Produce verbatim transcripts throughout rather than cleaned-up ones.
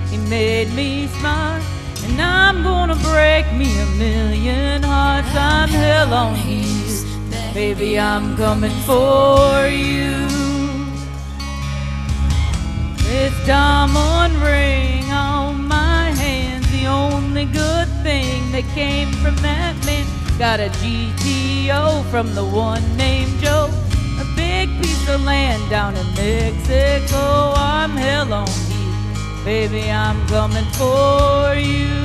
He made me smart, and I'm gonna break me a million hearts. I'm hell on heels, baby, I'm coming for you. This diamond ring on my hand, the only good thing that came from that man. Got a G T O from the one named Joe, a big piece of land down in Mexico. I'm hell on heels, baby, I'm coming for you.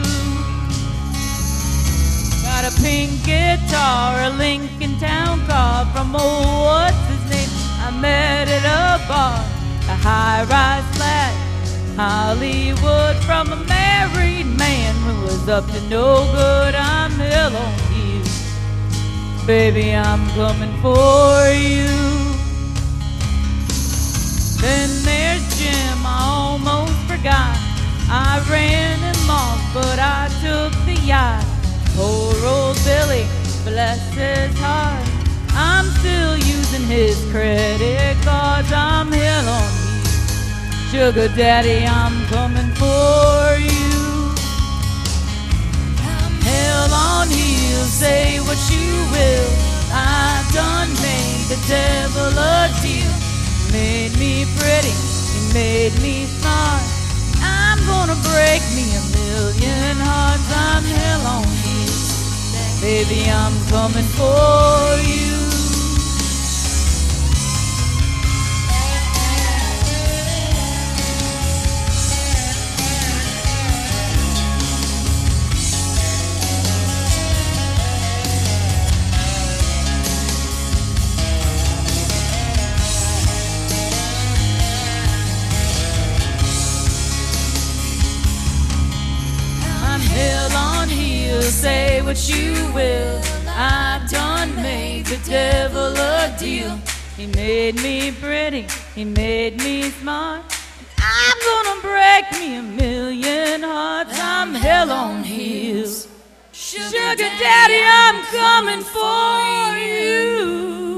Got a pink guitar, a Lincoln Town car from old what's his name I met at a bar, a high-rise flat Hollywood from a married man who was up to no good. I'm hell on heels, baby, I'm coming for you. Then there's Jim, I almost forgot. I ran him off, but I took the yacht. Poor old Billy, bless his heart, I'm still using his credit cards. I'm hell on heels, sugar daddy, I'm coming for you. I'm hell on heels, say what you will. I done made the devil a deal. Made me pretty, he made me smart. I'm gonna break me a million hearts. I'm hell on heels, baby, I'm coming for you. Hell on heels, say what you will. I done made the devil a deal. He made me pretty, he made me smart. I'm gonna break me a million hearts. I'm hell on heels, sugar daddy, I'm coming for you.